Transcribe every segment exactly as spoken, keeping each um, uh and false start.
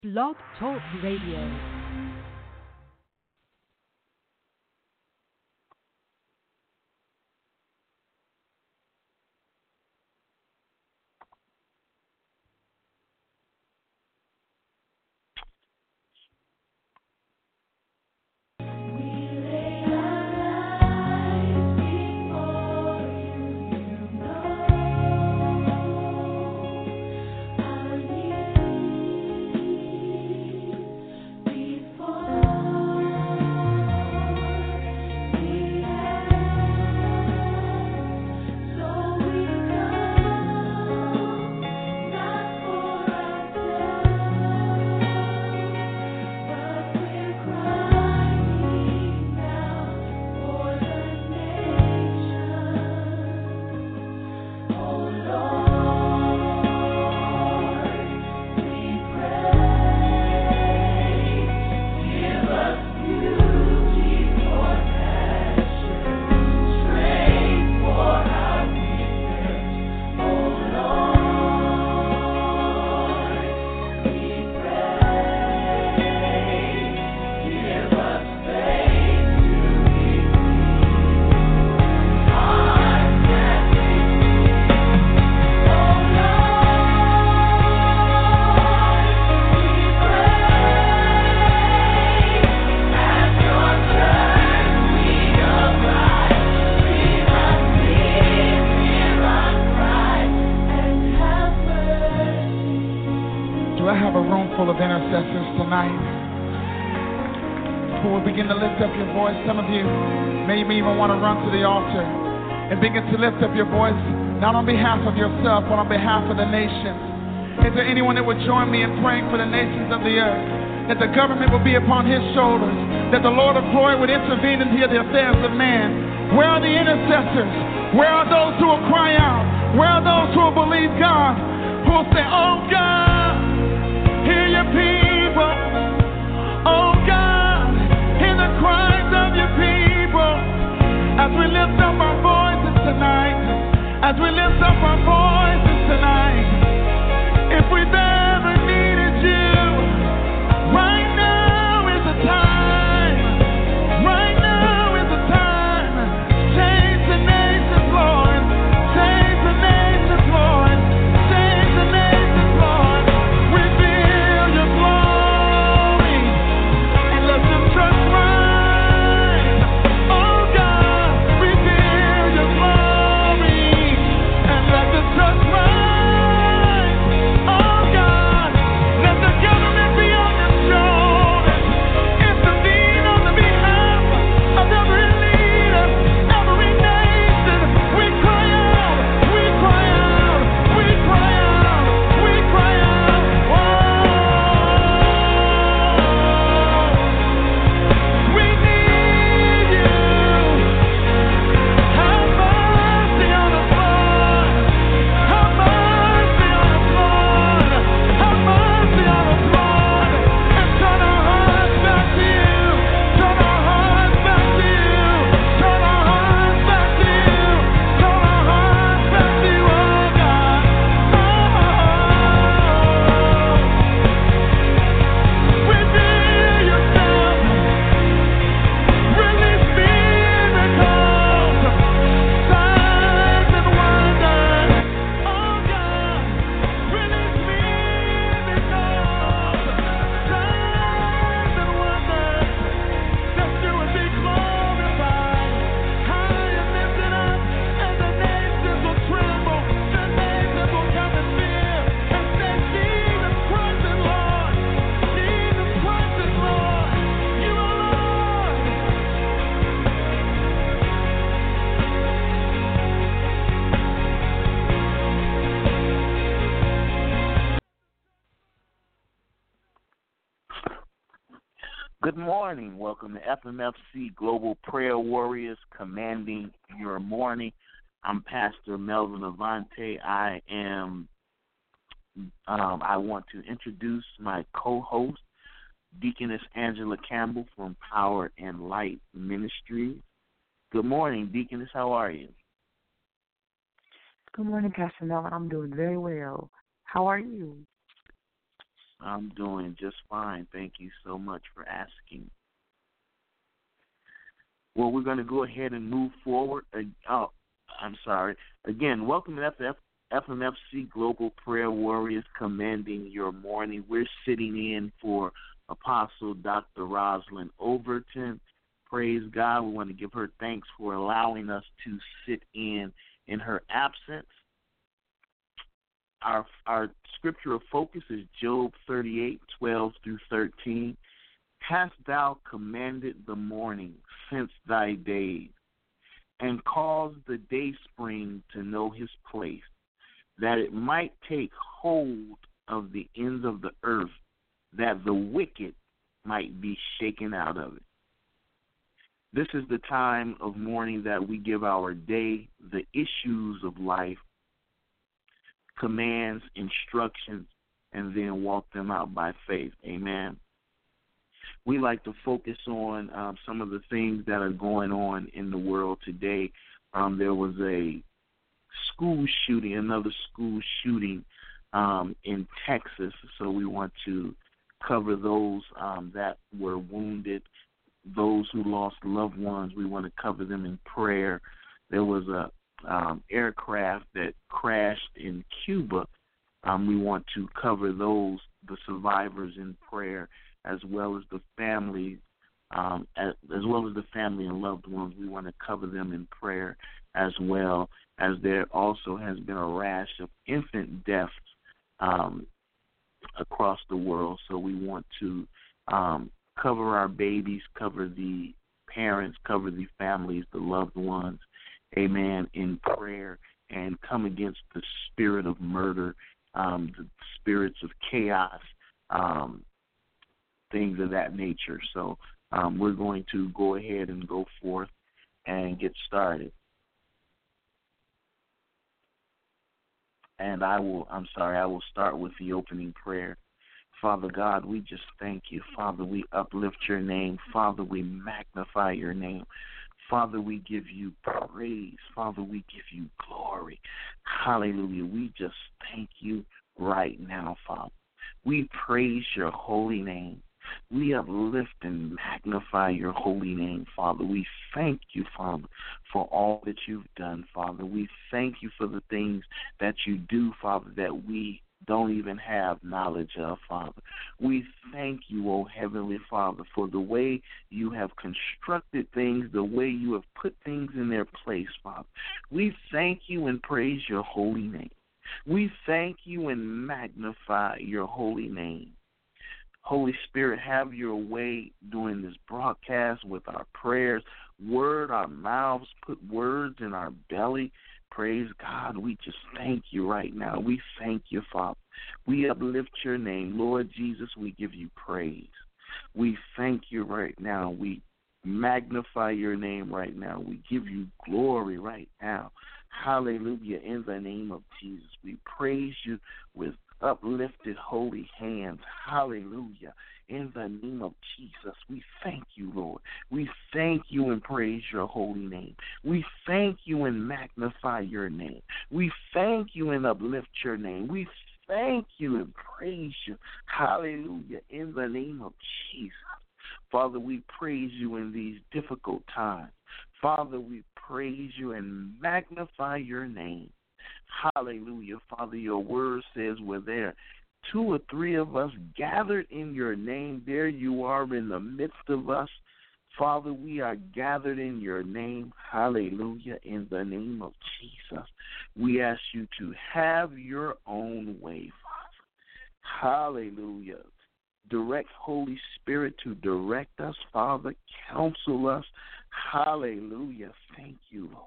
Blog Talk Radio. Some of you may even want to run to the altar and begin to lift up your voice, not on behalf of yourself, but on behalf of the nations. Is there anyone that would join me in praying for the nations of the earth, that the government will be upon his shoulders, that the Lord of glory would intervene into the affairs of man? Where are the intercessors? Where are those who will cry out? Where are those who will believe God, who will say, oh God, hear your people, oh God, hear the cries of your people, as we lift up our voices tonight, as we lift up our voices tonight. If we've ever needed you, right now is the time, right now is the time. Change the nations, Lord, change the nations, Lord, change the nations, Lord. Reveal your glory and let the church rise. Oh God, reveal your glory and let the church rise. Oh God, let the government be on your shoulders. Intervene on the behalf of every leader, every nation. We cry out, we cry out, we cry out, we cry out. Oh, we need you. Have mercy on us, Lord. Have mercy on us, Lord. Have mercy on us, Lord. And turn our hearts back to you. Turn our hearts back to you. Turn our hearts back to you. Turn our hearts back to you, oh God. Oh, reveal yourself. Release miracles, signs and wonders. Oh God, release miracles, signs and wonders. That you would be glorified, high and lifted up, and the nations will tremble. The nations will come and fear and say, Jesus Christ is Lord. Jesus Christ is Lord. You are Lord. Good morning. Welcome to F M F C Global Prayer Warriors, commanding your morning. I'm Pastor Melvin Avante. I am. Um, I want to introduce my co-host, Deaconess Angela Campbell from Power and Light Ministries. Good morning, Deaconess. How are you? Good morning, Pastor Melvin. I'm doing very well. How are you? I'm doing just fine. Thank you so much for asking. Well, we're going to go ahead and move forward. Uh, oh, I'm sorry. Again, welcome to F F, F M F C Global Prayer Warriors Commanding Your Morning. We're sitting in for Apostle Doctor Rosalind Overton. Praise God. We want to give her thanks for allowing us to sit in in her absence. Our our scripture of focus is Job thirty-eight, twelve through thirteen. Hast thou commanded the morning since thy days, and caused the dayspring to know his place, that it might take hold of the ends of the earth, that the wicked might be shaken out of it. This is the time of morning that we give our day the issues of life, commands, instructions, and then walk them out by faith. Amen. We like to focus on um, some of the things that are going on in the world today. Um, there was a school shooting, another school shooting um, in Texas, so we want to cover those um, that were wounded, those who lost loved ones. We want to cover them in prayer. There was a Um, aircraft that crashed in Cuba. Um, we want to cover those, the survivors, in prayer, as well as the families, um, as, as well as the family and loved ones. We want to cover them in prayer, as well as there also has been a rash of infant deaths um, across the world. So we want to um, cover our babies, cover the parents, cover the families, the loved ones, amen, in prayer, and come against the spirit of murder, um, the spirits of chaos, um, things of that nature. So um, we're going to go ahead and go forth and get started. And I will, I'm sorry, I will start with the opening prayer. Father God, we just thank you. Father, we uplift your name. Father, we magnify your name. Father, we give you praise. Father, we give you glory. Hallelujah. We just thank you right now, Father. We praise your holy name. We uplift and magnify your holy name, Father. We thank you, Father, for all that you've done, Father. We thank you for the things that you do, Father, that we don't even have knowledge of, Father. We thank you, O Heavenly Father, for the way you have constructed things, the way you have put things in their place, Father. We thank you and praise your holy name. We thank you and magnify your holy name. Holy Spirit, have your way during this broadcast with our prayers. Word our mouths, put words in our belly. Praise God. We just thank you right now. We thank you, Father. We uplift your name. Lord Jesus, we give you praise. We thank you right now. We magnify your name right now. We give you glory right now. Hallelujah. In the name of Jesus, we praise you with uplifted holy hands. Hallelujah. In the name of Jesus, we thank you, Lord. We thank you and praise your holy name. We thank you and magnify your name. We thank you and uplift your name. We thank you and praise you. Hallelujah. In the name of Jesus. Father, we praise you in these difficult times. Father, we praise you and magnify your name. Hallelujah. Father, your word says we're there. Two or three of us gathered in your name. There you are in the midst of us. Father, we are gathered in your name. Hallelujah. In the name of Jesus, we ask you to have your own way, Father. Hallelujah. Direct Holy Spirit to direct us, Father. Counsel us. Hallelujah. Thank you, Lord.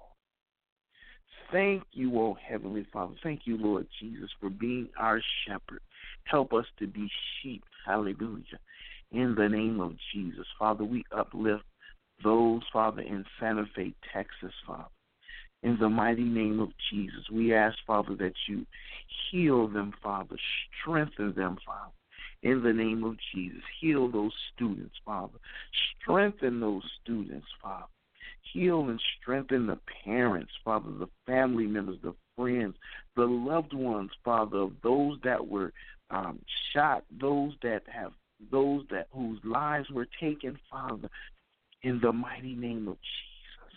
Thank you, O Heavenly Father. Thank you, Lord Jesus, for being our shepherd. Help us to be sheep. Hallelujah. In the name of Jesus, Father, we uplift those, Father, in Santa Fe, Texas, Father. In the mighty name of Jesus, we ask, Father, that you heal them, Father. Strengthen them, Father. In the name of Jesus, heal those students, Father. Strengthen those students, Father. Heal and strengthen the parents, Father, the family members, the friends, the loved ones, Father, of those that were um, shot, those that have those that whose lives were taken, Father, in the mighty name of Jesus.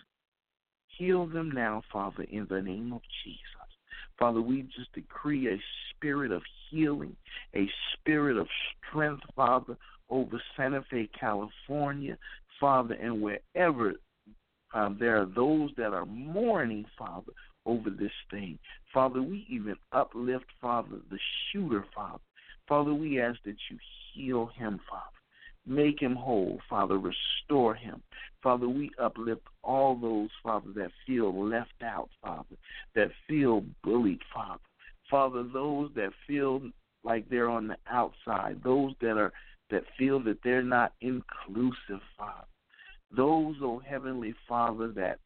Heal them now, Father, in the name of Jesus. Father, we just decree a spirit of healing, a spirit of strength, Father, over Santa Fe, California, Father, and wherever um, there are those that are mourning, Father, over this thing. Father, we even uplift, Father, the shooter, Father. Father, we ask that you heal him, Father. Make him whole, Father. Restore him. Father, we uplift all those, Father, that feel left out, Father, that feel bullied, Father. Father, those that feel like they're on the outside, those that are that feel that they're not inclusive, Father. Those, oh Heavenly Father, that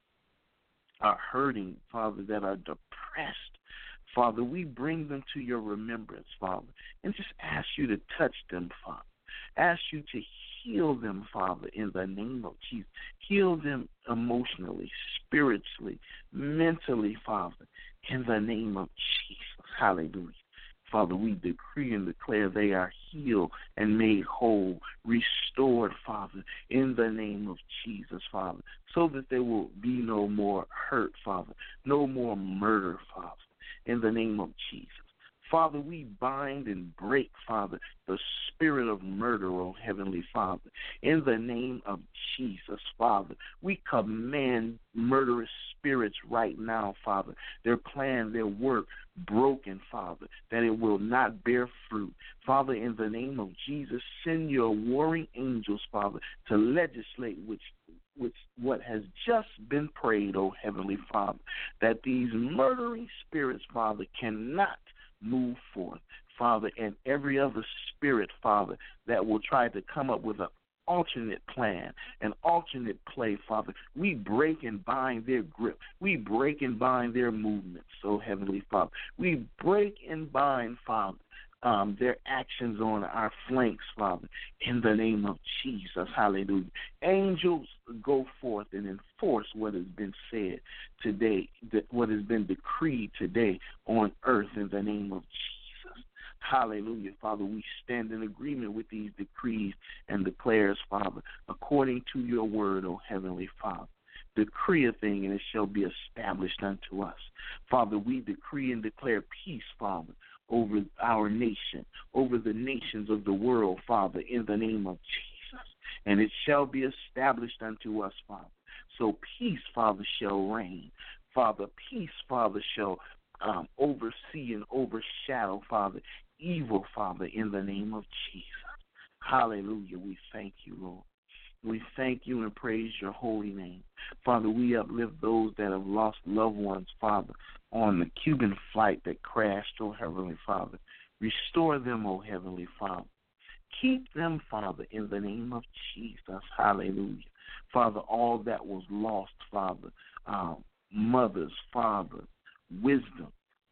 are hurting, Father, that are depressed, Father, we bring them to your remembrance, Father, and just ask you to touch them, Father. Ask you to heal them, Father, in the name of Jesus. Heal them emotionally, spiritually, mentally, Father, in the name of Jesus. Hallelujah. Father, we decree and declare they are healed and made whole, restored, Father, in the name of Jesus, Father, so that there will be no more hurt, Father, no more murder, Father, in the name of Jesus. Father, we bind and break, Father, the spirit of murder, oh Heavenly Father. In the name of Jesus, Father, we command murderous spirits right now, Father, their plan, their work, broken, Father, that it will not bear fruit. Father, in the name of Jesus, send your warring angels, Father, to legislate which which what has just been prayed, oh Heavenly Father, that these murdering spirits, Father, cannot move forth, Father, and every other spirit, Father, that will try to come up with an alternate plan, an alternate play, Father. We break and bind their grip. We break and bind their movements, so Heavenly Father. We break and bind, Father, um, their actions on our flanks, Father, in the name of Jesus. Hallelujah. Angels, go forth and enforce what has been said today, what has been decreed today on earth in the name of Jesus. Hallelujah. Father, we stand in agreement with these decrees and declares, Father, according to your word, O Heavenly Father. Decree a thing and it shall be established unto us. Father, we decree and declare peace, Father, over our nation, over the nations of the world, Father, in the name of Jesus. And it shall be established unto us, Father. So peace, Father, shall reign. Father, peace, Father, shall um, oversee and overshadow, Father, evil, Father, in the name of Jesus. Hallelujah. We thank you, Lord. We thank you and praise your holy name. Father, we uplift those that have lost loved ones, Father, on the Cuban flight that crashed, oh Heavenly Father. Restore them, oh Heavenly Father. Keep them, Father, in the name of Jesus. Hallelujah. Father, all that was lost, Father, um, mothers, Father, wisdom,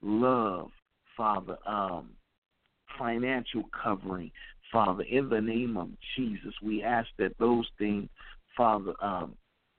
love, Father, um, financial covering, Father, in the name of Jesus, we ask that those things, Father, um,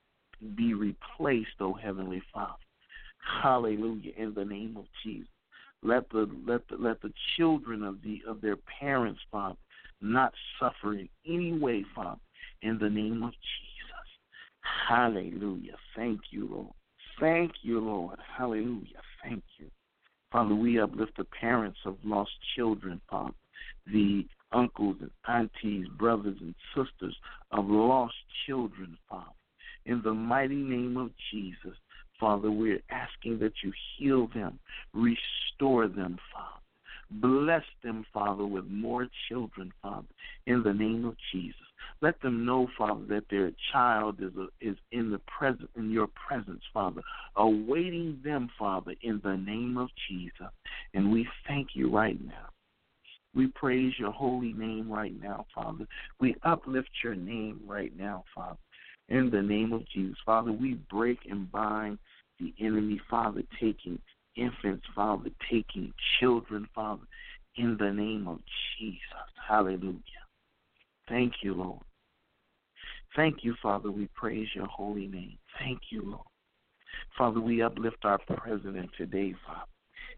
be replaced, oh Heavenly Father. Hallelujah, in the name of Jesus. Let the let the let the children of the of their parents, Father, not suffer in any way, Father, in the name of Jesus. Hallelujah. Thank you, Lord. Thank you, Lord. Hallelujah. Thank you. Father, we uplift the parents of lost children, Father, the uncles and aunties, brothers and sisters of lost children, Father. In the mighty name of Jesus, Father, we're asking that you heal them, restore them, Father. Bless them, Father, with more children, Father, in the name of Jesus. Let them know, Father, that their child is a, is in the present in your presence, Father, awaiting them, Father, in the name of Jesus. And we thank you right now. We praise your holy name right now, Father. We uplift your name right now, Father. In the name of Jesus, Father, we break and bind the enemy, Father, taking infants, Father, taking children, Father, in the name of Jesus. Hallelujah. Thank you, Lord. Thank you, Father. We praise your holy name. Thank you, Lord. Father, we uplift our president today, Father.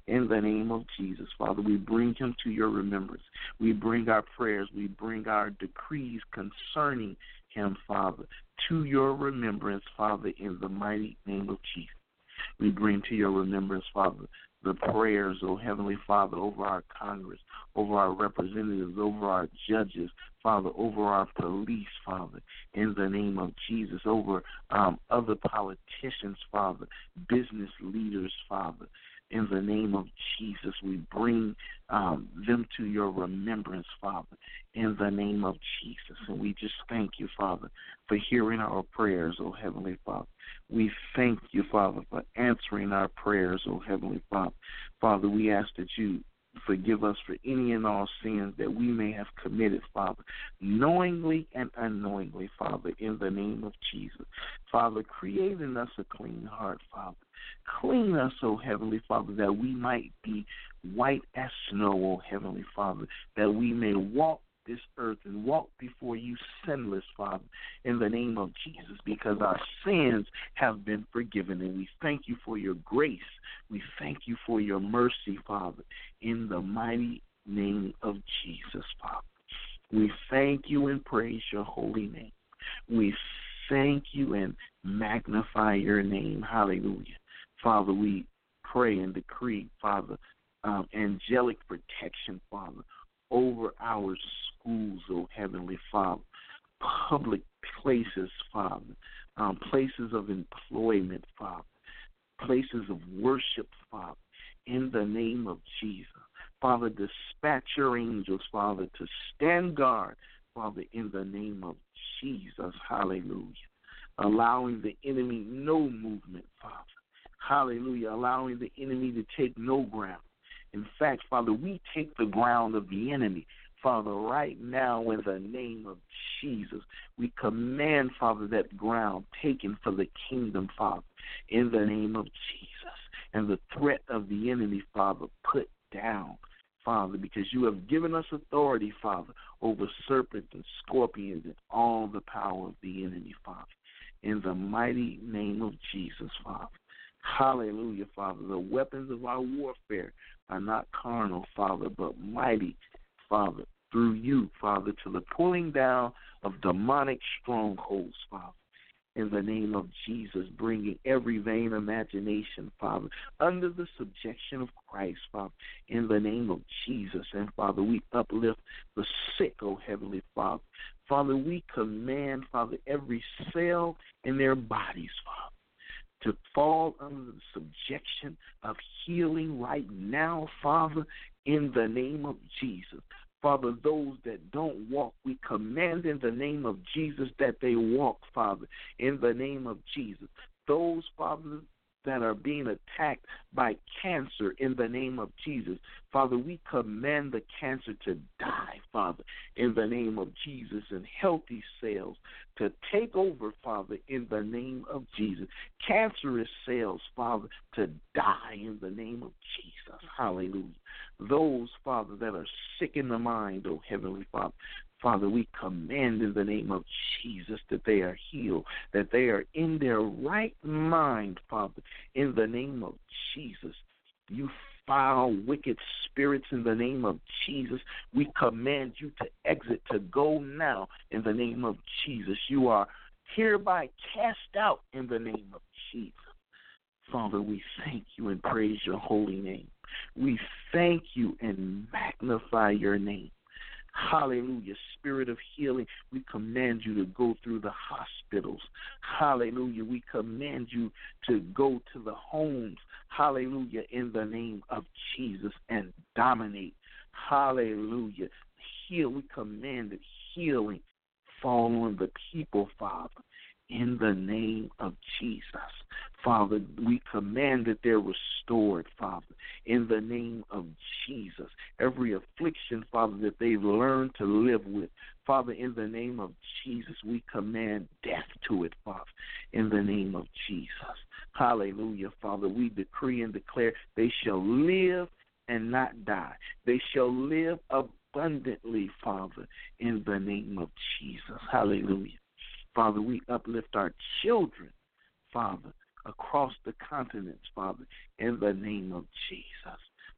In the name of Jesus, Father, we bring him to your remembrance. We bring our prayers. We bring our decrees concerning him, Father, to your remembrance, Father, in the mighty name of Jesus. We bring to your remembrance, Father, the prayers, oh Heavenly Father, over our Congress, over our representatives, over our judges, Father, over our police, Father, in the name of Jesus, over um, other politicians, Father, business leaders, Father. In the name of Jesus, we bring um, them to your remembrance, Father, in the name of Jesus. And we just thank you, Father, for hearing our prayers, oh Heavenly Father. We thank you, Father, for answering our prayers, oh Heavenly Father. Father, we ask that you forgive us for any and all sins that we may have committed, Father, knowingly and unknowingly, Father, in the name of Jesus. Father, create in us a clean heart, Father. Clean us, O Heavenly Father, that we might be white as snow, O Heavenly Father, that we may walk this earth and walk before you sinless, Father, in the name of Jesus, because our sins have been forgiven. And we thank you for your grace. We thank you for your mercy, Father, in the mighty name of Jesus, Father. We thank you and praise your holy name. We thank you and magnify your name. Hallelujah. Father, we pray and decree, Father, um, angelic protection, Father, over our schools, oh Heavenly Father, public places, Father, um, places of employment, Father, places of worship, Father, in the name of Jesus. Father, dispatch your angels, Father, to stand guard, Father, in the name of Jesus. Hallelujah. Allowing the enemy no movement, Father. Hallelujah. Allowing the enemy to take no ground. In fact, Father, we take the ground of the enemy. Father, right now in the name of Jesus, we command, Father, that ground taken for the kingdom, Father, in the name of Jesus. And the threat of the enemy, Father, put down, Father, because you have given us authority, Father, over serpents and scorpions and all the power of the enemy, Father, in the mighty name of Jesus, Father. Hallelujah, Father. The weapons of our warfare are not carnal, Father, but mighty, Father, through you, Father, to the pulling down of demonic strongholds, Father, in the name of Jesus, bringing every vain imagination, Father, under the subjection of Christ, Father, in the name of Jesus. And, Father, we uplift the sick, oh Heavenly Father. Father, we command, Father, every cell in their bodies, Father, to fall under the subjection of healing right now, Father, in the name of Jesus. Father, those that don't walk, we command in the name of Jesus that they walk, Father, in the name of Jesus. Those, Father, that are being attacked by cancer in the name of Jesus, Father, we command the cancer to die, Father, in the name of Jesus, and healthy cells to take over, Father, in the name of Jesus. Cancerous cells, Father, to die in the name of Jesus. Hallelujah. Those, Father, that are sick in the mind, oh Heavenly Father, Father, we command in the name of Jesus that they are healed, that they are in their right mind, Father, in the name of Jesus. You foul, wicked spirits, in the name of Jesus, we command you to exit, to go now in the name of Jesus. You are hereby cast out in the name of Jesus. Father, we thank you and praise your holy name. We thank you and magnify your name. Hallelujah. Spirit of healing, we command you to go through the hospitals. Hallelujah. We command you to go to the homes. Hallelujah. In the name of Jesus, and dominate. Hallelujah. Heal. We command that healing fall on the people, Father, in the name of Jesus. Father, we command that they're restored, Father, in the name of Jesus. Every affliction, Father, that they've learned to live with, Father, in the name of Jesus, we command death to it, Father, in the name of Jesus. Hallelujah, Father. We decree and declare they shall live and not die. They shall live abundantly, Father, in the name of Jesus. Hallelujah. Father, we uplift our children, Father, across the continents, Father, in the name of Jesus.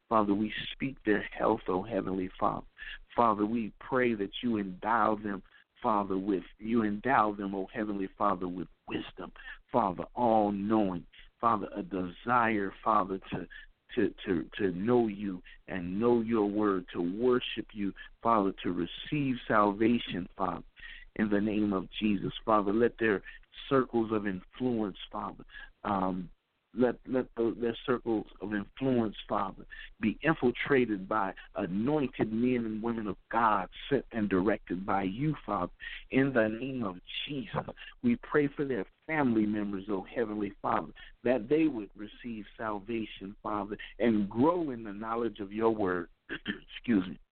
Father, we speak their health, oh Heavenly Father. Father, we pray that you endow them, Father, with, you endow them, oh Heavenly Father, with wisdom, Father, all-knowing, Father, a desire, Father, to To, to, to know you and know your word, to worship you, Father, to receive salvation, Father, in the name of Jesus. Father, let their circles of influence, Father, um, let let the, their circles of influence, Father, be infiltrated by anointed men and women of God, sent and directed by you, Father, in the name of Jesus. We pray for their family members, oh Heavenly Father, that they would receive salvation, Father, and grow in the knowledge of your word. Excuse me.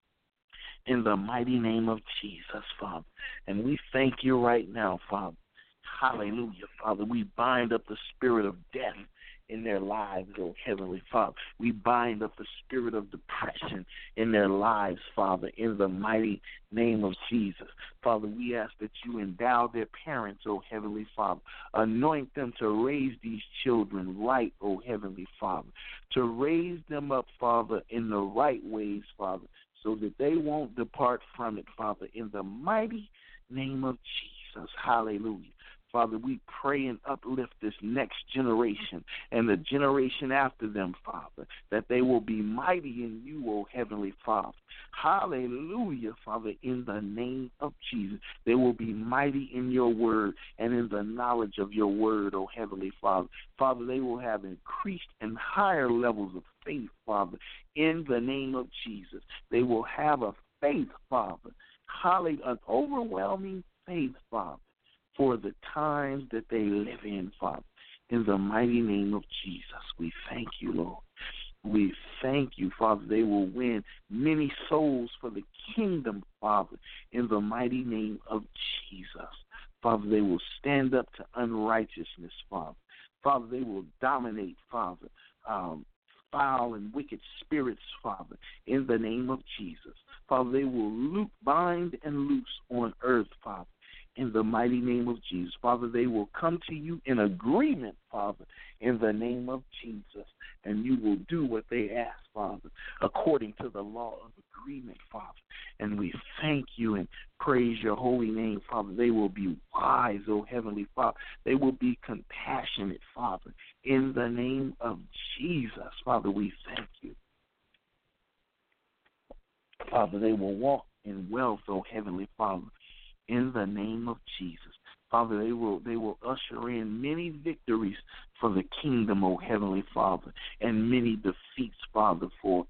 In the mighty name of Jesus, Father. And we thank you right now, Father. Hallelujah, Father. We bind up the spirit of death in their lives, oh Heavenly Father. We bind up the spirit of depression in their lives, Father, in the mighty name of Jesus. Father, we ask that you endow their parents, oh Heavenly Father. Anoint them to raise these children right, oh Heavenly Father. To raise them up, Father, in the right ways, Father, so that they won't depart from it, Father, in the mighty name of Jesus. Hallelujah. Father, we pray and uplift this next generation and the generation after them, Father, that they will be mighty in you, O Heavenly Father. Hallelujah, Father, in the name of Jesus. They will be mighty in your word and in the knowledge of your word, O Heavenly Father. Father, they will have increased and higher levels of faith, Father, in the name of Jesus. They will have a faith, Father, hallelujah, an overwhelming faith, Father, for the times that they live in, Father. In the mighty name of Jesus, we thank you, Lord. We thank you, Father. They will win many souls for the kingdom, Father, in the mighty name of Jesus. Father, they will stand up to unrighteousness, Father. Father, they will dominate, Father, um, foul and wicked spirits, Father, in the name of Jesus. Father, they will loop, bind and loose on earth, Father, in the mighty name of Jesus. Father, they will come to you in agreement, Father, in the name of Jesus, and you will do what they ask, Father, according to the law of agreement, Father. And we thank you and praise your holy name, Father. They will be wise, oh Heavenly Father. They will be compassionate, Father, in the name of Jesus. Father, we thank you. Father, they will walk in wealth, oh Heavenly Father, in the name of Jesus. Father, they will they will usher in many victories for the kingdom, oh Heavenly Father, and many defeats, Father, for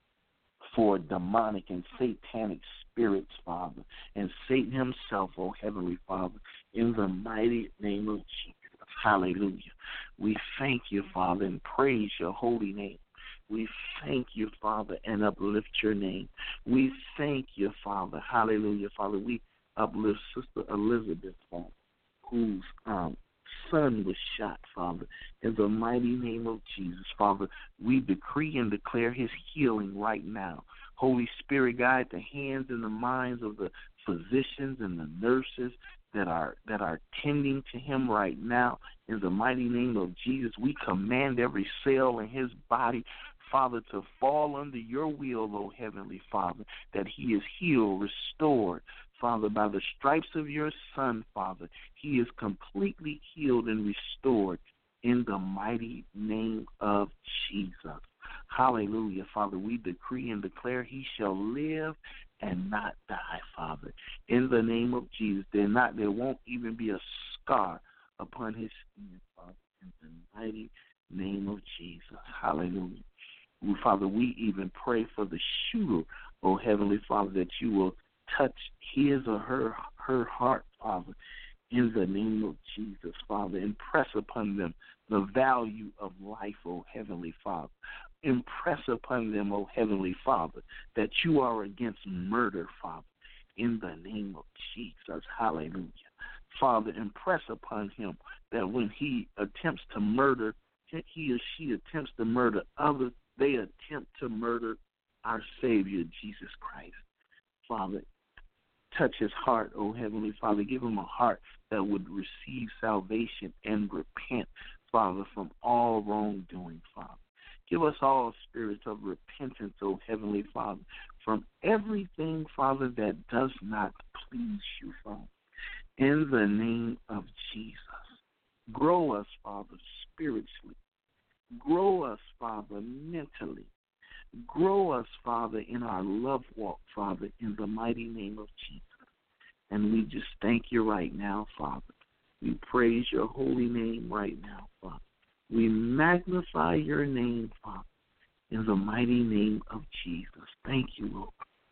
for demonic and satanic spirits, Father, and Satan himself, oh Heavenly Father, in the mighty name of Jesus. Hallelujah. We thank you, Father, and praise your holy name. We thank you, Father, and uplift your name. We thank you, Father. Hallelujah, Father. We uplift Sister Elizabeth, Father, whose um, son was shot, Father. In the mighty name of Jesus, Father, we decree and declare his healing right now. Holy Spirit, guide the hands and the minds of the physicians and the nurses that are that are tending to him right now. In the mighty name of Jesus, we command every cell in his body, Father, to fall under your will, O Heavenly Father, that he is healed, restored, Father, by the stripes of your Son, Father. He is completely healed and restored in the mighty name of Jesus. Hallelujah, Father. We decree and declare he shall live and not die, Father. In the name of Jesus, there not there won't even be a scar upon his skin, Father. In the mighty name of Jesus. Hallelujah. Father, we even pray for the shooter, oh Heavenly Father, that you will touch his or her her heart, Father, in the name of Jesus, Father. Impress upon them the value of life, oh Heavenly Father. Impress upon them, oh Heavenly Father, that you are against murder, Father, in the name of Jesus. Hallelujah. Father, impress upon him that when he attempts to murder, he or she attempts to murder others, they attempt to murder our Savior, Jesus Christ. Father, touch his heart, oh Heavenly Father. Give him a heart that would receive salvation and repent, Father, from all wrongdoing, Father. Give us all spirits of repentance, O Heavenly Father, from everything, Father, that does not please you, Father. In the name of Jesus, grow us, Father, spiritually. Grow us, Father, mentally. Grow us, Father, in our love walk, Father, in the mighty name of Jesus. And we just thank you right now, Father. We praise your holy name right now, Father. We magnify your name, Father, in the mighty name of Jesus. Thank you, Lord.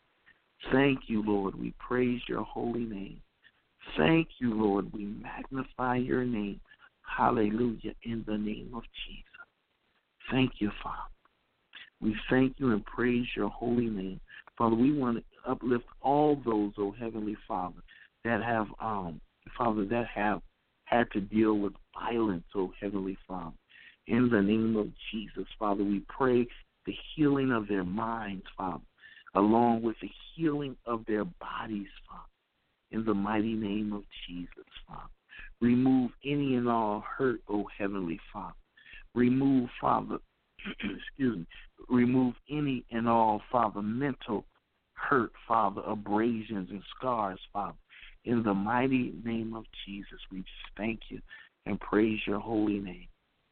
Thank you, Lord. We praise your holy name. Thank you, Lord. We magnify your name. Hallelujah, in the name of Jesus. Thank you, Father. We thank you and praise your holy name. Father, we want to uplift all those, oh Heavenly Father, that have, um, Father, that have had to deal with violence, oh Heavenly Father. In the name of Jesus, Father, we pray the healing of their minds, Father, along with the healing of their bodies, Father. In the mighty name of Jesus, Father. Remove any and all hurt, oh Heavenly Father. Remove, Father, excuse me, remove any and all, Father, mental hurt, Father, abrasions and scars, Father. In the mighty name of Jesus, we just thank you and praise your holy name.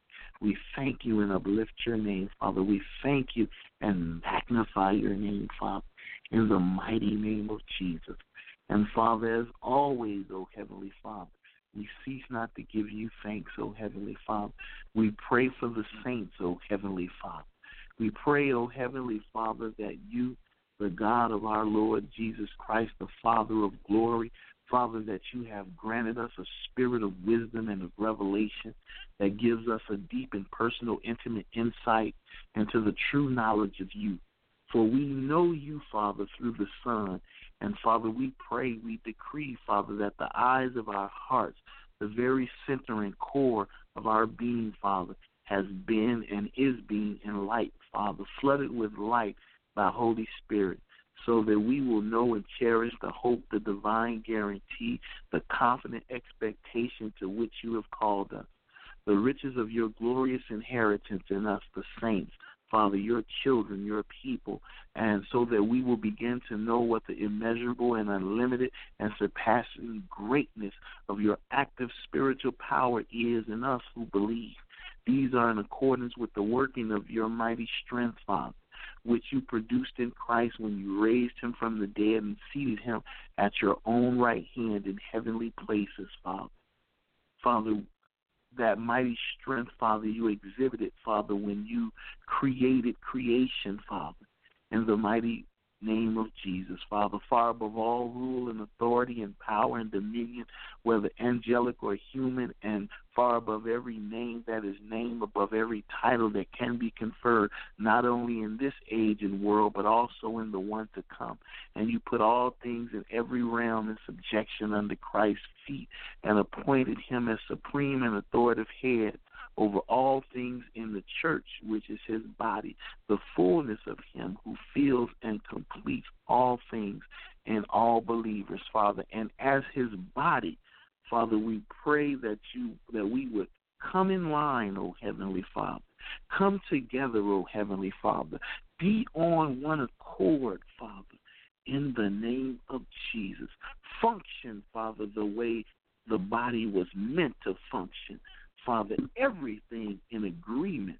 We thank you and uplift your name, Father. We thank you and magnify your name, Father, in the mighty name of Jesus. And, Father, as always, O Heavenly Father, we cease not to give you thanks, O Heavenly Father. We pray for the saints, O Heavenly Father. We pray, O Heavenly Father, that you, the God of our Lord Jesus Christ, the Father of glory, Father, that you have granted us a spirit of wisdom and of revelation that gives us a deep and personal, intimate insight into the true knowledge of you. For we know you, Father, through the Son. And, Father, we pray, we decree, Father, that the eyes of our hearts, the very center and core of our being, Father, has been and is being enlightened, Father, flooded with light by Holy Spirit, so that we will know and cherish the hope, the divine guarantee, the confident expectation to which you have called us, the riches of your glorious inheritance in us, the saints, Father, your children, your people, and so that we will begin to know what the immeasurable and unlimited and surpassing greatness of your active spiritual power is in us who believe. These are in accordance with the working of your mighty strength, Father, which you produced in Christ when you raised him from the dead and seated him at your own right hand in heavenly places, Father. Father, that mighty strength, Father, you exhibited, Father, when you created creation, Father, in the mighty name of Jesus, Father, far above all rule and authority and power and dominion, whether angelic or human, and far above every name that is named, above every title that can be conferred, not only in this age and world, but also in the one to come. And you put all things in every realm in subjection under Christ's feet and appointed him as supreme and authoritative head over all things in the church, which is his body, the fullness of him who fills and completes all things in all believers, Father. And as his body, Father, we pray that you that we would come in line, O Heavenly Father. Come together, O Heavenly Father. Be on one accord, Father, in the name of Jesus. Function, Father, the way the body was meant to function. Father, everything in agreement,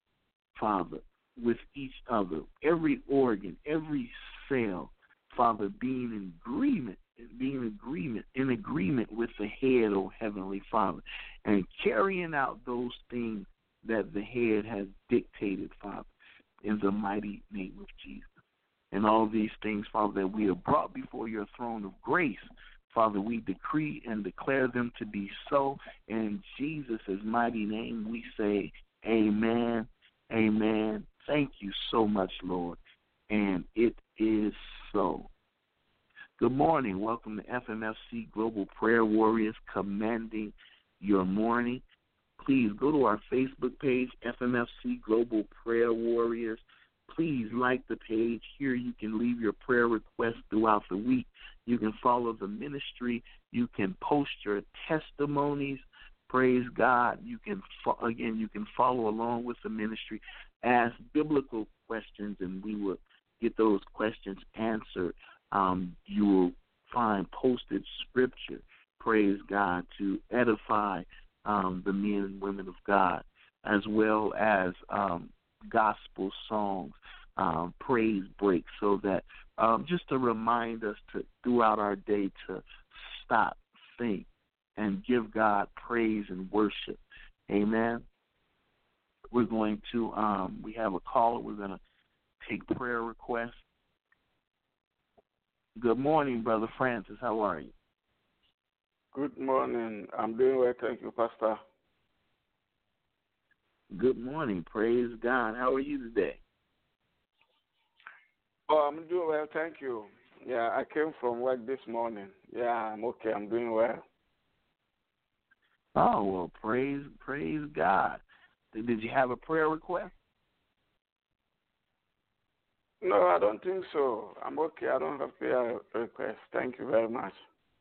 Father, with each other, every organ, every cell, Father, being in agreement, being in agreement, in agreement with the head, O Heavenly Father, and carrying out those things that the head has dictated, Father, in the mighty name of Jesus. And all these things, Father, that we have brought before your throne of grace, Father, we decree and declare them to be so. In Jesus' mighty name, we say amen, amen. Thank you so much, Lord. And it is so. Good morning. Welcome to F M F C Global Prayer Warriors, commanding your morning. Please go to our Facebook page, F M F C Global Prayer Warriors. Please like the page. Here you can leave your prayer requests throughout the week. You can follow the ministry. You can post your testimonies. Praise God. You can, again, you can follow along with the ministry ask biblical questions, and we will get those questions answered. Um, you will find posted scripture, praise God, to edify um, the men and women of God, as well as um, gospel songs, um, praise breaks, so that um, just to remind us to throughout our day to stop, think, and give God praise and worship. Amen. We're going to, um, we have a caller. We're going to take prayer requests. Good morning, Brother Francis. How are you? Good morning. I'm doing well. Thank you, Pastor. Good morning. Praise God. How are you today? Oh, I'm doing well. Thank you. Yeah, I came from work this morning. Yeah, I'm okay. I'm doing well. Oh, well, praise, praise God. Did you have a prayer request? No, I don't think so. I'm okay. I don't have a prayer request. Thank you very much.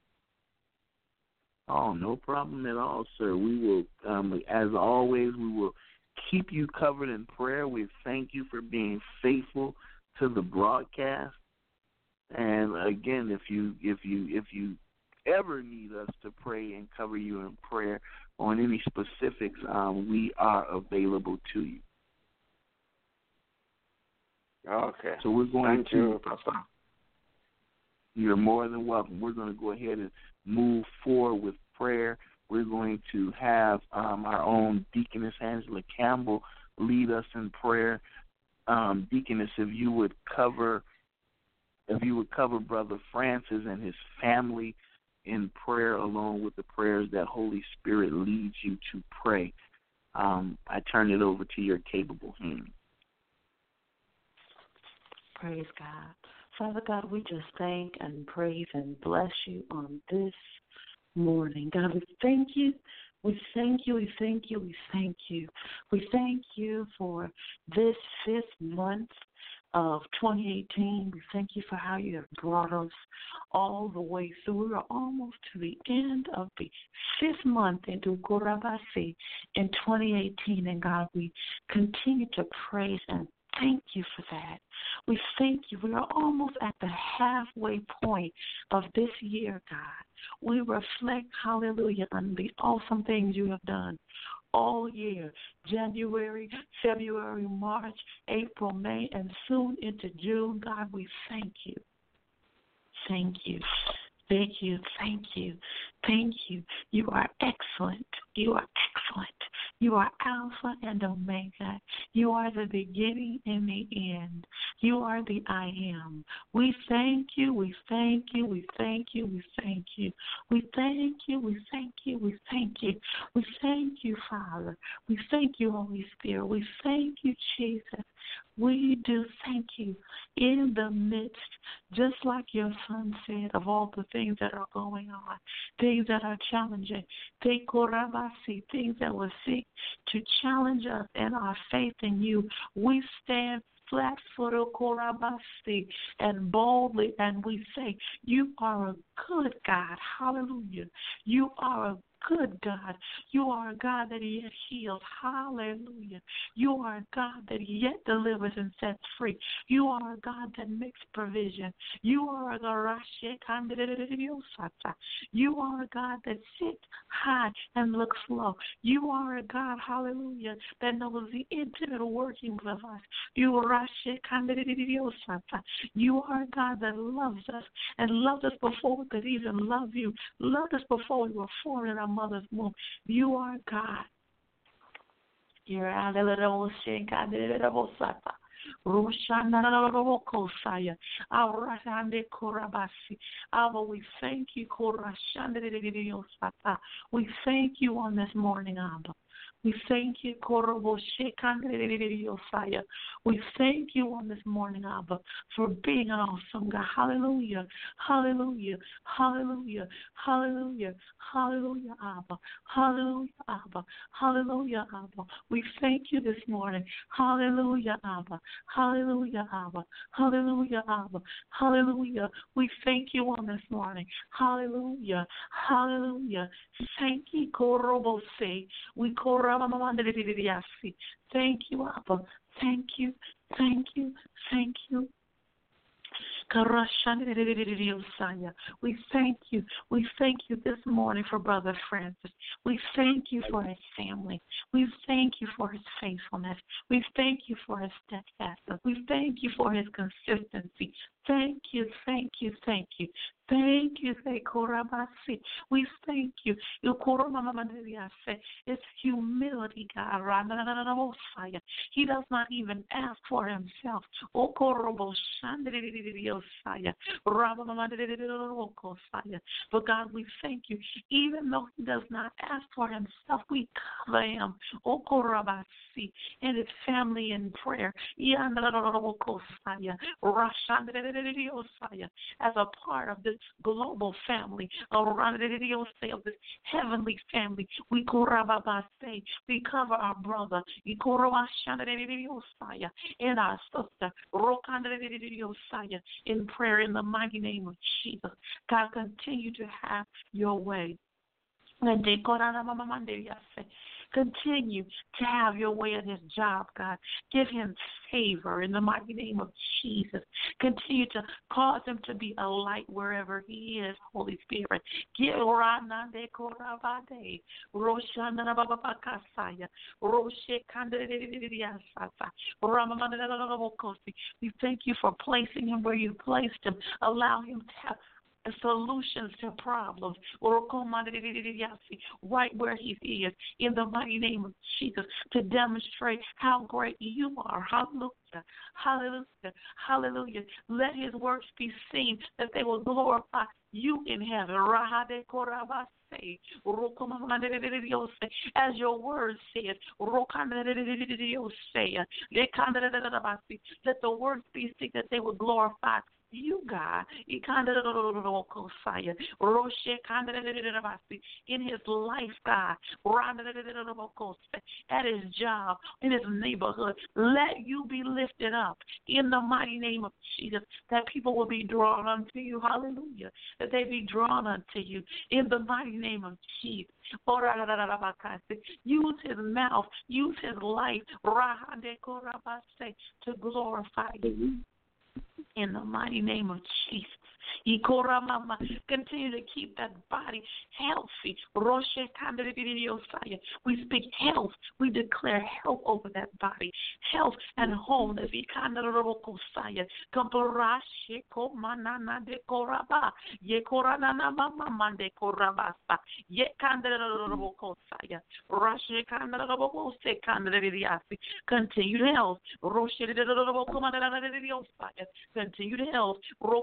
Oh, no problem at all, sir. We will, um, as always, we will keep you covered in prayer. We thank you for being faithful to the broadcast. And again, if you if you if you ever need us to pray and cover you in prayer on any specifics, um, we are available to you. Okay. So we're going Thank to. you, Pastor. You're more than welcome. We're going to go ahead and move forward with prayer. We're going to have um, our own Deaconess Angela Campbell lead us in prayer. Um, Deaconess, if you would cover, if you would cover Brother Francis and his family in prayer, along with the prayers that Holy Spirit leads you to pray. Um, I turn it over to your capable hands. Praise God. Father God, we just thank and praise and bless you on this morning. God, we thank you. We thank you. We thank you. We thank you. We thank you for this fifth month of twenty eighteen. We thank you for how you have brought us all the way through. We are almost to the end of the fifth month into Gorabasi in twenty eighteen. And God, we continue to praise and thank you for that. We thank you. We are almost at the halfway point of this year, God. We reflect, hallelujah, on the awesome things you have done all year, January, February, March, April, May, and soon into June. God, we thank you. Thank you. Thank you. Thank you. Thank you. You are excellent. You are excellent. You are Alpha and Omega. You are the beginning and the end. You are the I am. We thank you. We thank you. We thank you. We thank you. We thank you. We thank you. We thank you. We thank you, Father. We thank you, Holy Spirit. We thank you, Jesus. We do thank you in the midst, just like your son said, of all the things that are going on, things that are challenging, things that will seek to challenge us in our faith in you. We stand flat-footed and boldly, and we say, you are a good God. Hallelujah. You are a good God. You are a God that yet heals. Hallelujah. You are a God that yet delivers and sets free. You are a God that makes provision. You are a God. You are a God that sits high and looks low. You are a God, hallelujah, that knows the intimate workings of us. You are You are a God that loves us and loved us before we could even love you. Loved us before we were formed in our mother's womb. You are God. You're out of the shake. I did it. Abba, we thank you. We thank you on this morning, Abba. We thank you, We thank you on this morning, Abba, for being an awesome God. Hallelujah, hallelujah, hallelujah, hallelujah, hallelujah, Abba, hallelujah, Abba, hallelujah, Abba. We thank you this morning. Hallelujah, Abba, hallelujah, Abba, hallelujah, Abba, hallelujah. We thank you on this morning. Hallelujah, hallelujah. Thank you, Korobose. We Korobose. Thank you, Abba. thank you, thank you, thank you. We thank you. We thank you this morning for Brother Francis. We thank you for his family. We thank you for his faithfulness. We thank you for his steadfastness. We thank you for his consistency. Thank you, thank you, thank you. Thank you, thank you. We thank you. It's humility, God. He does not even ask for himself. But God, we thank you. Even though he does not ask for himself, we cover him and his family in prayer. As a part of this global family, around of this heavenly family, we we cover our brother and our sister in prayer in the mighty name of Jesus. God, continue to have your way. Continue to have your way at his job, God. Give him favor in the mighty name of Jesus. Continue to cause him to be a light wherever he is, Holy Spirit. Give we thank you for placing him where you placed him. Allow him to have solutions to problems right where he is in the mighty name of Jesus to demonstrate how great you are. Hallelujah. Hallelujah. Hallelujah. Let his works be seen that they will glorify you in heaven. As your word says, let the works be seen that they will glorify you, God, in his life, God, at his job, in his neighborhood, let you be lifted up in the mighty name of Jesus, that people will be drawn unto you, hallelujah, that they be drawn unto you in the mighty name of Jesus. Use his mouth, use his life to glorify you. In the mighty name of Jesus. Continue to keep that body healthy. We speak health. We declare health over that body. Health and wholeness. Continue to health. Continue to health.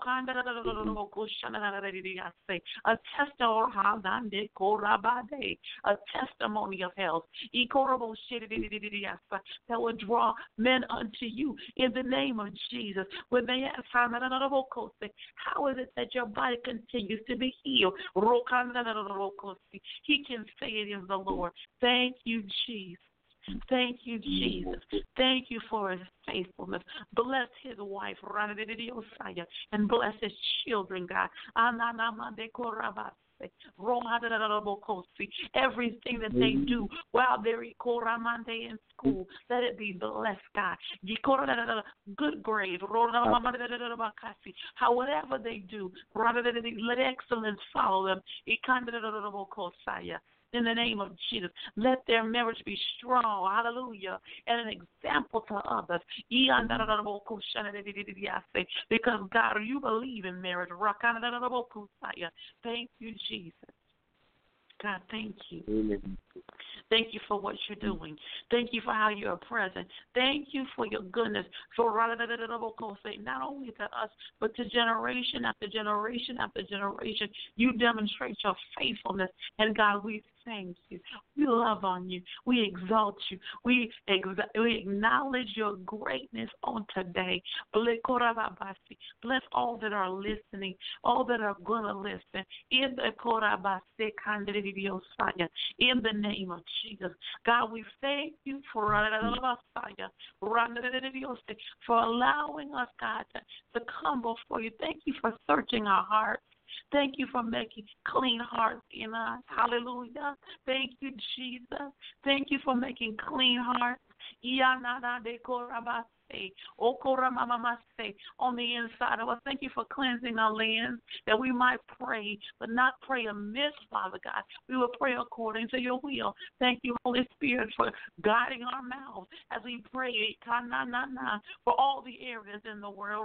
A testimony, a testimony of health that will draw men unto you in the name of Jesus. When they ask, how is it that your body continues to be healed? He can say it is the Lord. Thank you, Jesus. Thank you, Jesus. Thank you for his faithfulness. Bless his wife, and bless his children, God. Everything that they do while they're in school, let it be blessed, God. Good grades. How whatever they do, let excellence follow them. In the name of Jesus, let their marriage be strong, hallelujah, and an example to others. Because, God, you believe in marriage. Thank you, Jesus. God, thank you. Amen. Thank you for what you're doing. Thank you for how you're present. Thank you for your goodness, for not only to us, but to generation after generation after generation. You demonstrate your faithfulness. And God, we thank you. We love on you. We exalt you. We, ex- we acknowledge your greatness on today. Bless all that are listening, all that are going to listen. In the in the name of Jesus. God, we thank you for for allowing us, God, to, to come before you. Thank you for searching our hearts. Thank you for making clean hearts in us. Hallelujah. Thank you, Jesus. Thank you for making clean hearts Iyanana de korabase. Okoramamamase, on the inside of us. Thank you for cleansing our lands that we might pray, but not pray amiss, Father God. We will pray according to your will. Thank you, Holy Spirit, for guiding our mouths as we pray for all the areas in the world.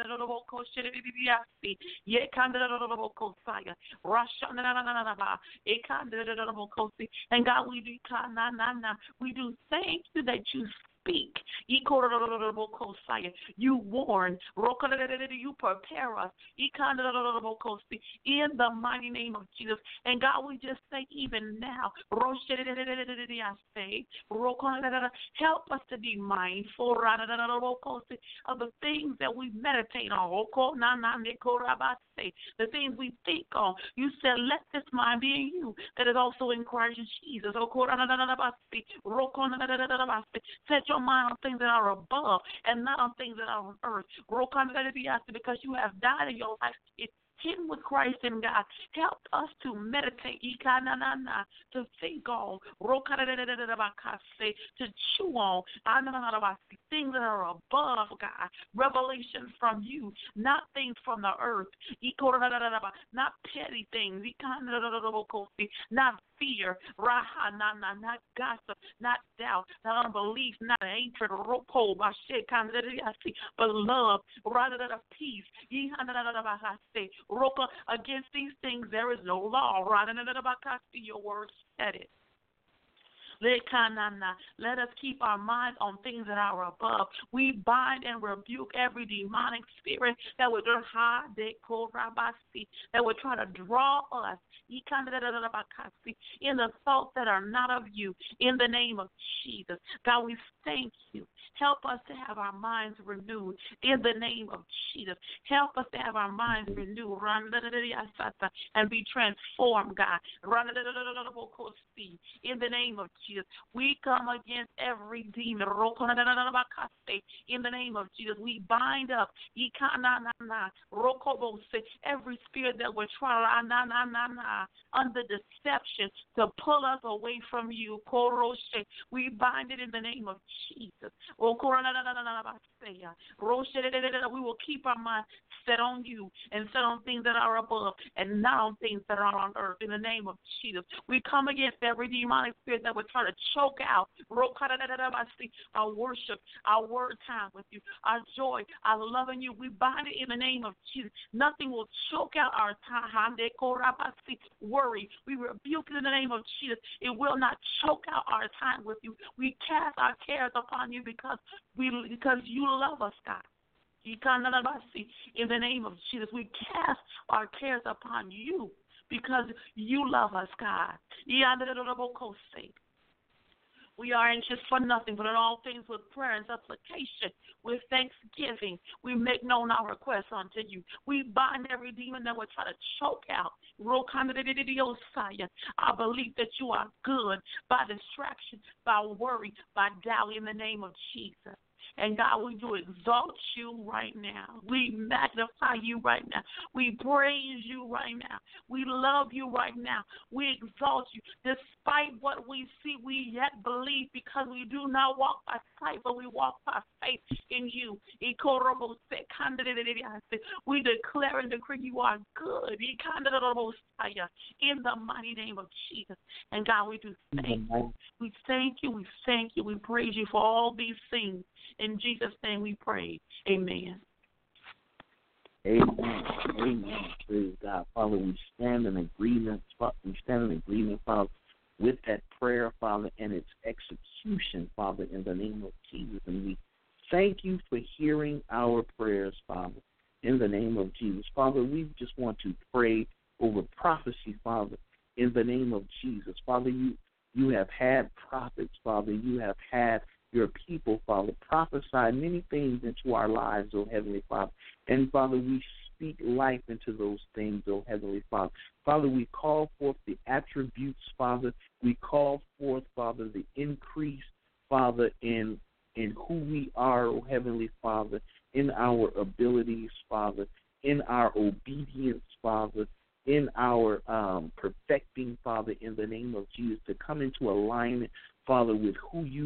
And God, we do, we do thank you that you speak. You warn. You prepare us. In the mighty name of Jesus. And God, we just say even now, help us to be mindful of the things that we meditate on. The things we think on. You said, let this mind be in you that is also in Christ Jesus. Set your mind on things that are above and not on things that are on earth. Because you have died in your life. It's hidden with Christ in God. Help us to meditate, to think on, to chew on, things that are above, God. Revelation from you, not things from the earth, not petty things, not fear, not gossip, not doubt, not unbelief, not hatred, but love, rather than peace. Against these things there is no law. Your word said it. Let us keep our minds on things that are above. We bind and rebuke every demonic spirit that would that would try to draw us in the thoughts that are not of you. In the name of Jesus, God, we thank you. Help us to have our minds renewed in the name of Jesus. Help us to have our minds renewed and be transformed, God. In the name of Jesus, we come against every demon. In the name of Jesus, we bind up every spirit that would try under deception to pull us away from you. We bind it in the name of Jesus. We will keep our mind set on you and set on things that are above and not on things that are on earth. In the name of Jesus, we come against every demonic spirit that would try to choke out our worship, our word time with you, our joy, our love in you. We bind it in the name of Jesus. Nothing will choke out our time. Worry, we rebuke it in the name of Jesus. It will not choke out our time with you. We cast our cares upon you because we because you love us, God. In the name of Jesus, we cast our cares upon you because you love us, God. We are anxious for nothing, but in all things with prayer and supplication, with thanksgiving, we make known our requests unto you. We bind every demon that would try to choke out our belief that you are good by distraction, by worry, by doubt in the name of Jesus. And God, we do exalt you right now. We magnify you right now. We praise you right now. We love you right now. We exalt you. Despite what we see, we yet believe because we do not walk by sight, but we walk by faith in you. We declare and decree you are good. In the mighty name of Jesus. And God, we do thank you. We thank you. We thank you. We praise you for all these things. In Jesus' name we pray. Amen. Amen. Amen. Praise God. Father, we stand in agreement. We stand in agreement, Father, with that prayer, Father, and its execution, Father, in the name of Jesus. And we thank you for hearing our prayers, Father, in the name of Jesus. Father, we just want to pray over prophecy, Father, in the name of Jesus. Father, you, you have had prophets, Father. You have had your people, Father, prophesy many things into our lives, oh Heavenly Father. And, Father, we speak life into those things, oh Heavenly Father. Father, we call forth the attributes, Father. We call forth, Father, the increase, Father, in in who we are, oh Heavenly Father, in our abilities, Father, in our obedience, Father, in our um, perfecting, Father, in the name of Jesus, to come into alignment, Father, with who you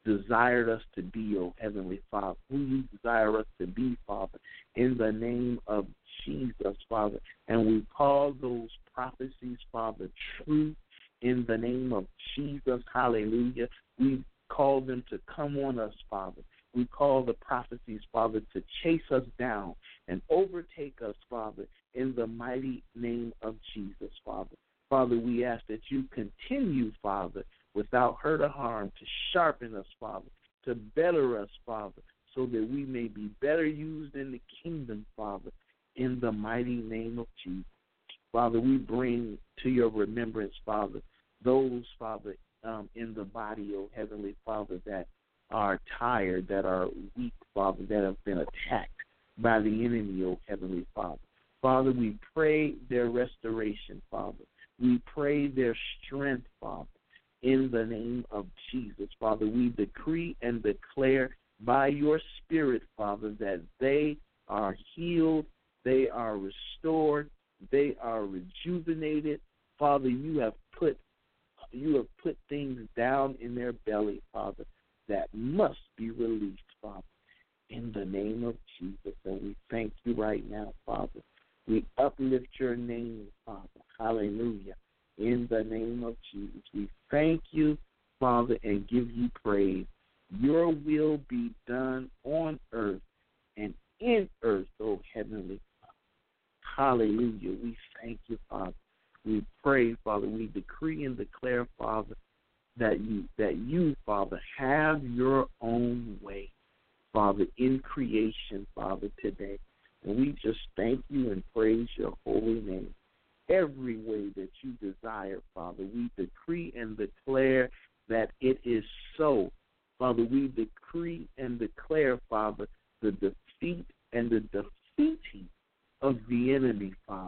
desired us to be, oh Heavenly Father, who you desire us to be, Father, in the name of Jesus, Father. And we call those prophecies, Father, true in the name of Jesus. Hallelujah. We call them to come on us, Father. We call the prophecies, Father, to chase us down and overtake us, Father, in the mighty name of Jesus, Father. Father, we ask that you continue, Father, without hurt or harm, to sharpen us, Father, to better us, Father, so that we may be better used in the kingdom, Father, in the mighty name of Jesus. Father, we bring to your remembrance, Father, those, Father, um, in the body, oh Heavenly Father, that are tired, that are weak, Father, that have been attacked by the enemy, oh Heavenly Father. Father, we pray their restoration, Father. We pray their strength, Father, in the name of Jesus. Father, we decree and declare by your Spirit, Father, that they are healed, they are restored, they are rejuvenated. Father, you have put you have put things down in their belly, Father, that must be released, Father, in the name of Jesus. And we thank you right now, Father. We uplift your name, Father. Hallelujah. In the name of Jesus. We thank you, Father, and give you praise. Your will be done on earth and in earth, oh Heavenly Father. Hallelujah. We thank you, Father. We pray, Father, we decree and declare, Father, that you, that you, Father, have your own way, Father, in creation, Father, today. And we just thank you and praise your holy name. Every way that you desire, Father, we decree and declare that it is so. Father, we decree and declare, Father, the defeat and the defeating of the enemy, Father,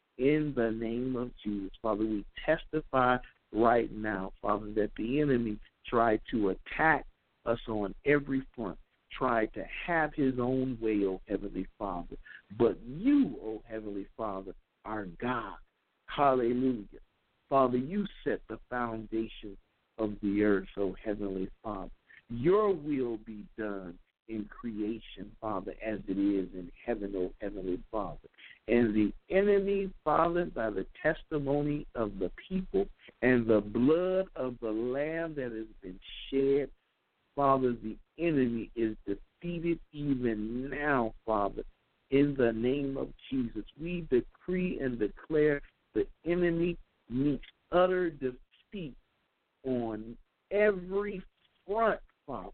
in the name of Jesus. Father, we testify right now, Father, that the enemy tried to attack us on every front, tried to have his own way, oh Heavenly Father. But you, oh Heavenly Father, are God. Hallelujah. Father, you set the foundation of the earth, oh Heavenly Father. Your will be done in creation, Father, as it is in heaven, oh Heavenly Father. And the enemy, Father, by the testimony of the people and the blood of the Lamb that has been shed, Father, the enemy is defeated even now, Father, in the name of Jesus. We decree and declare the enemy meets utter defeat on every front, Father,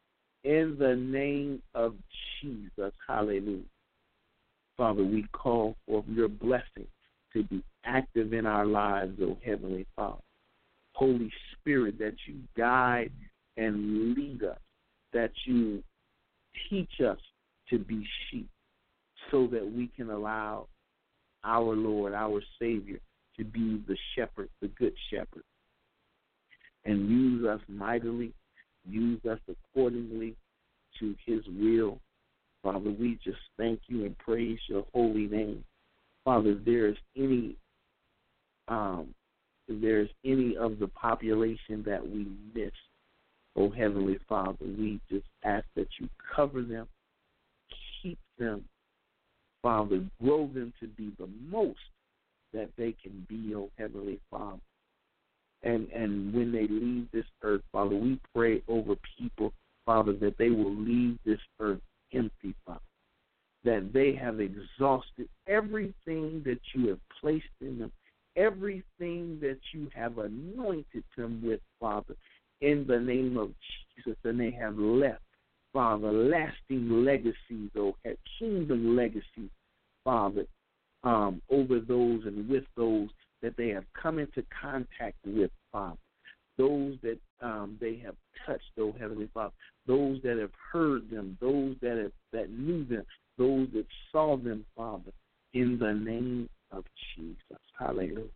in the name of Jesus. Hallelujah. Father, we call for your blessing to be active in our lives, oh Heavenly Father. Holy Spirit, that you guide and lead us, that you teach us to be sheep so that we can allow our Lord, our Savior, to be the shepherd, the good shepherd, and use us mightily, use us accordingly to his will. Father, we just thank you and praise your holy name. Father, if there is any, um, if there is any of the population that we miss, oh Heavenly Father, we just ask that you cover them, keep them, Father, grow them to be the most that they can be, oh Heavenly Father. And and when they leave this earth, Father, we pray over people, Father, that they will leave this earth empty, Father, that they have exhausted everything that you have placed in them, everything that you have anointed them with, Father, in the name of Jesus, and they have left, Father, lasting legacies, oh, kingdom legacies, Father, um, over those and with those that they have come into contact with, Father, those that um, they have touched, oh Heavenly Father, those that have heard them, those that have, that knew them, those that saw them, Father, in the name of Jesus. Hallelujah.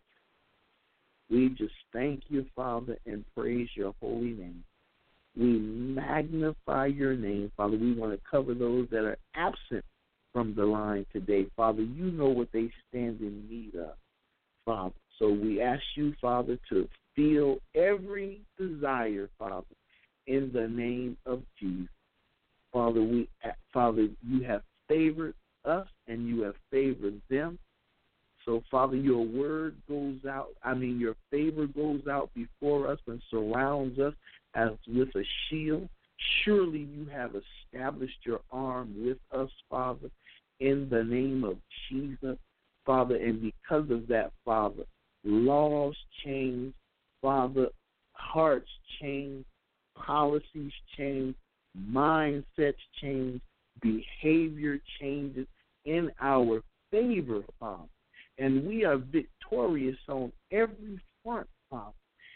We just thank you, Father, and praise your holy name. We magnify your name, Father. We want to cover those that are absent from the line today. Father, you know what they stand in need of, Father. So we ask you, Father, to fill every desire, Father, in the name of Jesus. Father, we, Father, you have favored us and you have favored them. So, Father, your word goes out, I mean, your favor goes out before us and surrounds us as with a shield. Surely you have established your arm with us, Father, in the name of Jesus, Father. And because of that, Father, laws change, Father, hearts change, policies change, mindsets change, behavior changes in our favor, Father. And we are victorious on every front, Father,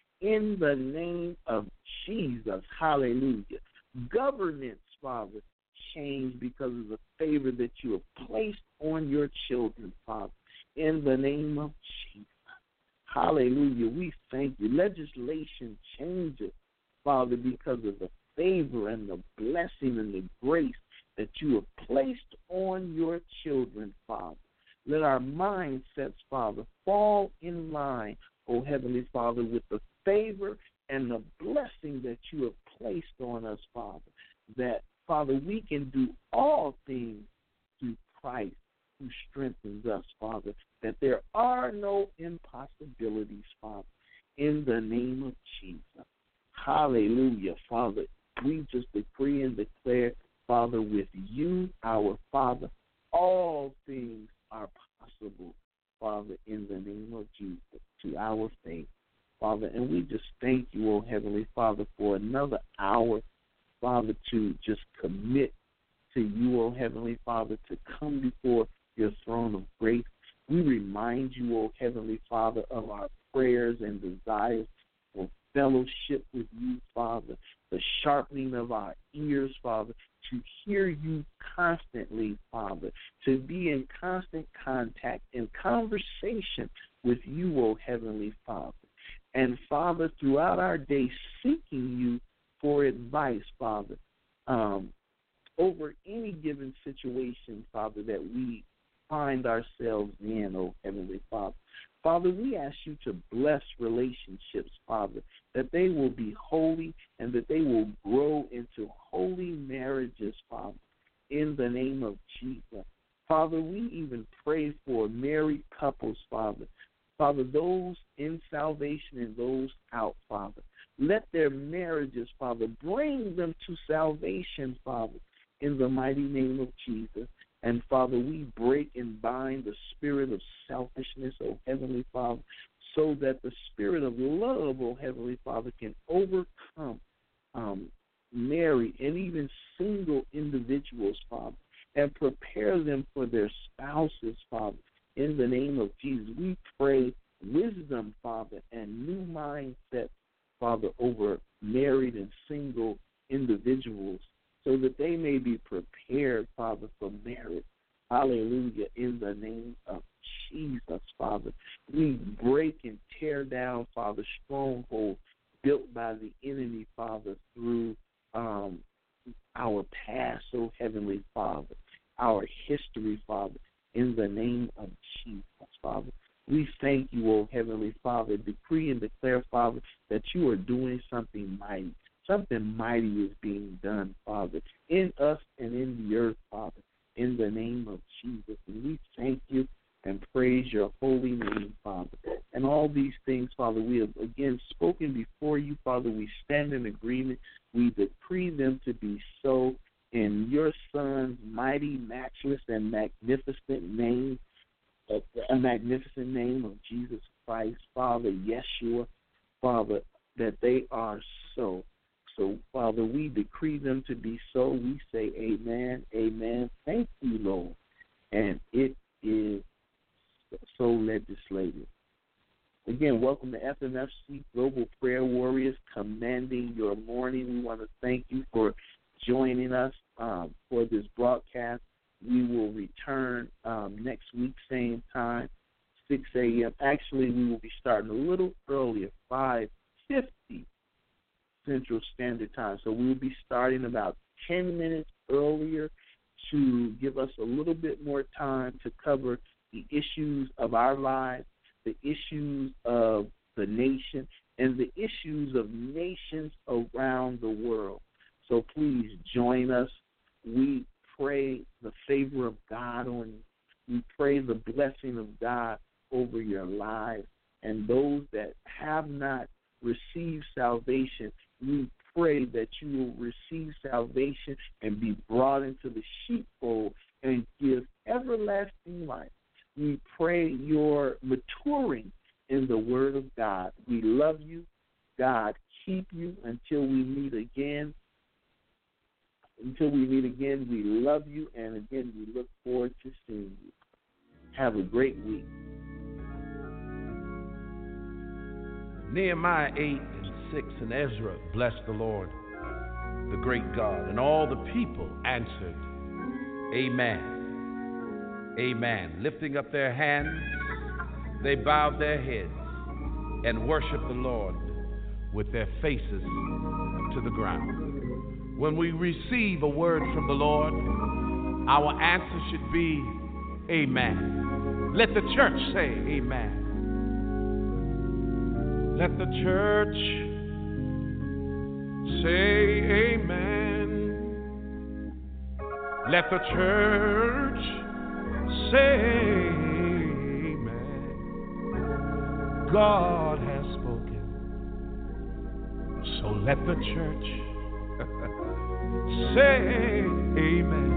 in the name of Jesus. Hallelujah. Governance, Father, change because of the favor that you have placed on your children, Father, in the name of Jesus. Hallelujah. We thank you. Legislation changes, Father, because of the favor and the blessing and the grace that you have placed on your children, Father. Let our mindsets, Father, fall in line, oh Heavenly Father, with the favor and the blessing that you have placed on us, Father, that, Father, we can do all things through Christ who strengthens us, Father, that there are no impossibilities, Father, in the name of Jesus. Hallelujah, Father. We just decree and declare, Father, with you, our Father, all things are possible, Father, in the name of Jesus, to our faith, Father. And we just thank you, oh Heavenly Father, for another hour, Father, to just commit to you, oh Heavenly Father, to come before your throne of grace. We remind you, oh Heavenly Father, of our prayers and desires for fellowship with you, Father, the sharpening of our ears, Father, to hear you constantly, Father, to be in constant contact and conversation with you, oh Heavenly Father. And, Father, throughout our day, seeking you for advice, Father, um, over any given situation, Father, that we find ourselves in, oh Heavenly Father. Father, we ask you to bless relationships, Father, that they will be holy and that they will grow into holy marriages, Father, in the name of Jesus. Father, we even pray for married couples, Father. Father, those in salvation and those out, Father. Let their marriages, Father, bring them to salvation, Father, in the mighty name of Jesus. And, Father, we break and bind the spirit of selfishness, oh Heavenly Father, so that the spirit of love, oh Heavenly Father, can overcome um, married and even single individuals, Father, and prepare them for their spouses, Father. In the name of Jesus, we pray wisdom, Father, and new mindsets, Father, over married and single individuals, so that they may be prepared, Father, for marriage. Hallelujah. In the name of Jesus, Father. We break and tear down, Father, strongholds built by the enemy, Father, through um, our past, oh Heavenly Father, our history, Father, in the name of Jesus, Father. We thank you, oh Heavenly Father, decree and declare, Father, that you are doing something mighty. Something mighty is being done, Father, in us and in the earth, Father, in the name of Jesus. And we thank you and praise your holy name, Father. And all these things, Father, we have again spoken before you, Father. We stand in agreement. We decree them to be so in your Son's mighty, matchless, and magnificent name, a magnificent name of Jesus Christ, Father, Yeshua, Father, that they are so. So, Father, we decree them to be so. We say amen, amen. Thank you, Lord. And it is so legislated. Again, welcome to F M F C Global Prayer Warriors, commanding your morning. We want to thank you for joining us um, for this broadcast. We will return um, next week, same time, six a.m. Actually, we will be starting a little earlier, five fifty Central Standard Time. So we'll be starting about ten minutes earlier to give us a little bit more time to cover the issues of our lives, the issues of the nation, and the issues of nations around the world. So please join us. We pray the favor of God on you. We pray the blessing of God over your lives. And those that have not received salvation, we pray that you will receive salvation and be brought into the sheepfold and give everlasting life. We pray your maturing in the Word of God. We love you. God keep you until we meet again. Until we meet again, we love you, and again, we look forward to seeing you. Have a great week. Nehemiah eight and six and Ezra blessed the Lord, the great God, and all the people answered, Amen, Amen. Lifting up their hands, they bowed their heads and worshiped the Lord with their faces to the ground. When we receive a word from the Lord, our answer should be Amen. Let the church say Amen. Let the church say amen. Let the church say amen. God has spoken, so let the church say amen.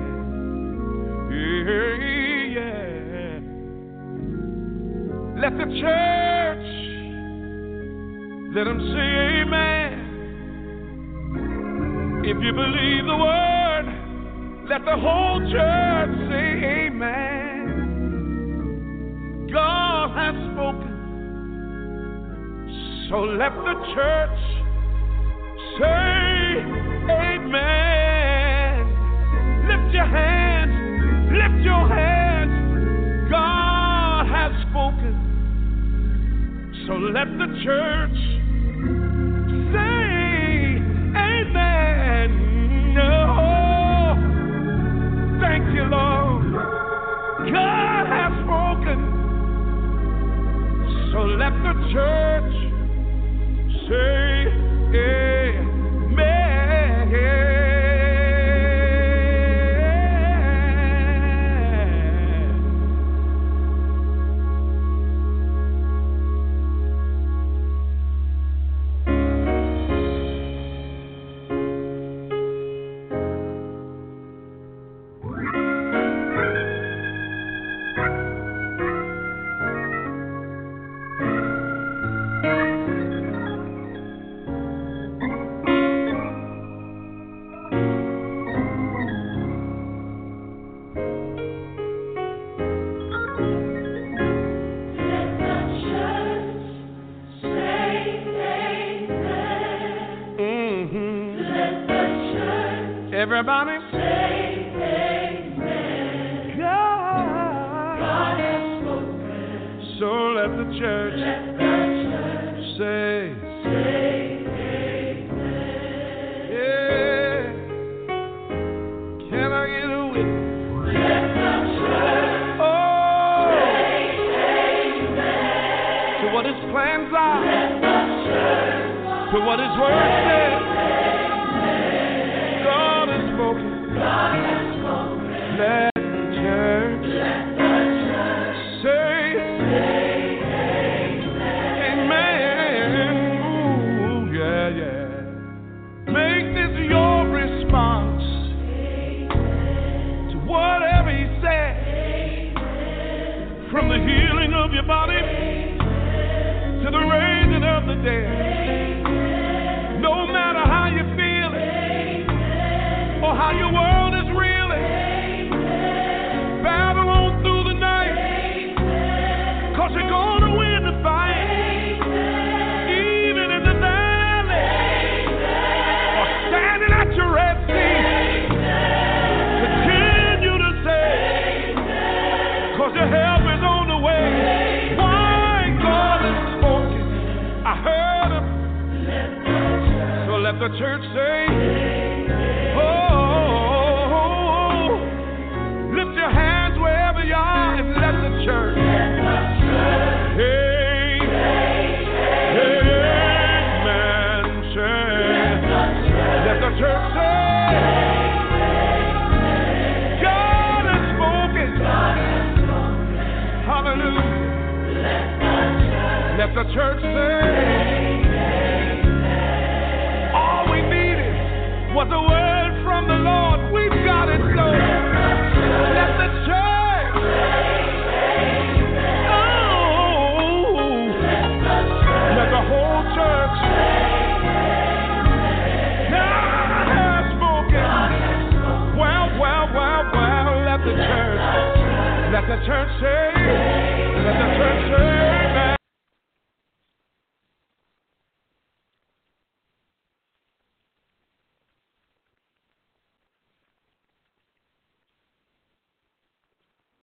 Yeah, yeah. Let the church, let them say amen. If you believe the word, let the whole church say amen. God has spoken, so let the church say amen. Lift your hands, lift your hands. God has spoken, so let the church say amen. Oh, thank you, Lord. God has spoken, so let the church say amen. Everybody say amen. God, God has spoken, so let the church, let the church say, say amen. Yeah. Can I get a witness? Let the church oh. say amen. To what his plans are, let the church to what his word says. God has spoken. Let the church, let the church say, say amen. Amen. Ooh, yeah, yeah. Make this your response amen. To whatever he said. Amen. From the healing of your body amen. To the raising of the dead. Amen. No matter how you feel or how your world is reeling, amen. Battle on through the night, amen. Cause you're gonna win the fight, amen. Even in the valley, amen. Or standing at your Red Sea, amen. Continue to say, amen. Cause your help is on the way, amen. Why God has spoken, I heard him, let so let the church say, amen. Oh, church. Let the church. Hey, hey, hey, hey. Let the church say, let the church say.